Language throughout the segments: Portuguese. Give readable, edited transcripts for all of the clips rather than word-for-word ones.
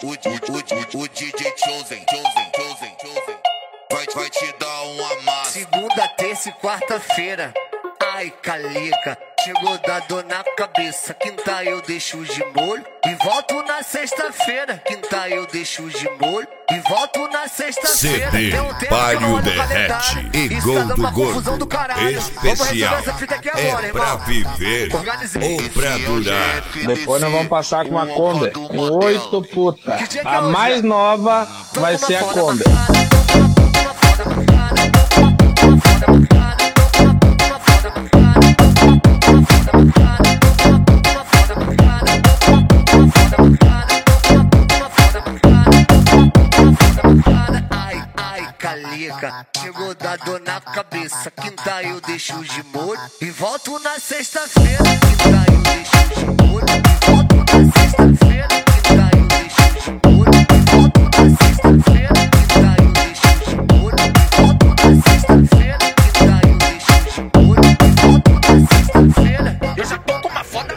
O DJ Chosen vai te dar uma massa. Segunda, terça e quarta-feira. Ai, calica, chegou da dor na cabeça. Quinta eu deixo de molho e volto na sexta-feira. Quinta eu deixo de molho e volto na sexta-feira. CD Palio Derrete e Gol do Gordo especial. É pra viver ou pra durar. Depois nós vamos passar com uma Kombi, um 8 puta. A mais nova vai ser a Kombi. Ai, calica, chegou da dor na cabeça. Quinta eu deixo de molho e volto na sexta-feira. Quinta eu deixo de molho e volto na sexta-feira. Quinta eu deixo de molho e volto na sexta-feira. Quinta eu deixo de molho e volto na sexta-feira. Quinta eu deixo de molho e volto na sexta-feira. Eu já tô com uma foda.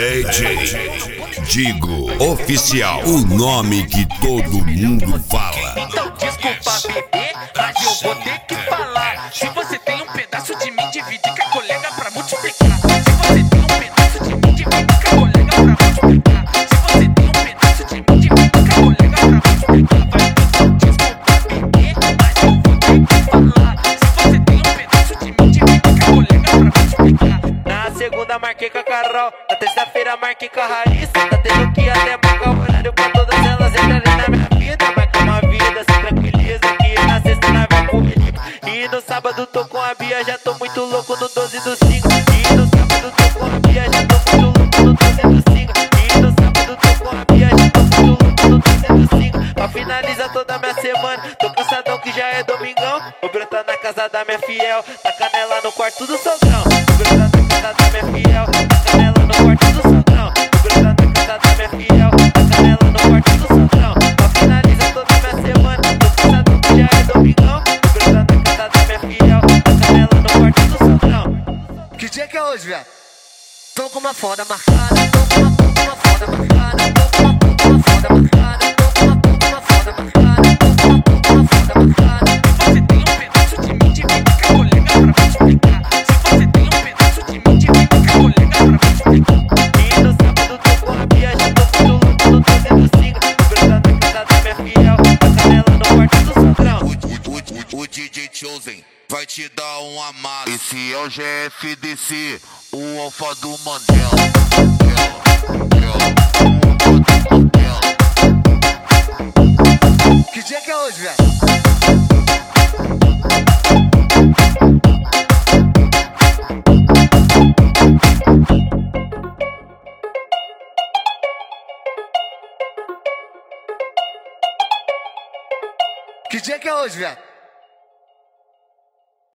DJ Digo Oficial, o nome que todo mundo fala. Então desculpa, bebê, mas eu vou ter que falar. Se você tem um pedaço de mim, divide com a colega pra multiplicar. Se você tem um pedaço de mim, divide com a colega pra multiplicar. Se você tem um pedaço de mim, divide com a colega pra multiplicar. Vai, então desculpa, bebê, mas eu vou ter que falar. Se você tem um pedaço de mim, divide com a colega pra multiplicar. Na segunda marquei com a Carol, na terça-feira marquei com a Raíssa. Tá tendo que até marcar o horário pra todas elas entrarem na minha vida. Mas com uma vida sem tranquiliza, que na sexta nós vai comigo. E no sábado tô com a Bia, já tô muito louco no 12 do 5. E no sábado tô com a Bia, já tô muito louco no 12 do 5. E no sábado tô com a Bia, já tô muito louco no 12 do 5. Pra finalizar toda a minha semana, tô cansadão que já é domingão. Vou brotar na casa da minha fiel, tá canela no quarto do sogrão. Vou brotar na casa da minha fiel, tá canela no quarto do sogrão. Vou brotar na casa da minha fiel, tá canela no quarto do sogrão. Pra finalizar toda a minha semana, tô cansadão que já é domingão. Vou brotar na casa da minha fiel, tá canela no quarto do sogrão. Que dia que é hoje, velho? Tô com uma foda marcada, tô com uma foda marcada, tô com uma foda marcada, tô com uma foda marcada, tô com uma foda marcada. Se você tem um pedaço de mim, divide com a colega pra multiplicar. Se você tem um pedaço de mim, divide com a colega pra multiplicar. E no sábado tô com a Bia, já tô muito louco no 12 do 5. Vou brotar na casa da minha fiel, a canela no quarto do sogrão. O DJ Chosen vai te dar uma massa. Esse é o GFDC, o alfa do Mandela. Que dia que é hoje, velho? Que dia que é hoje, velho?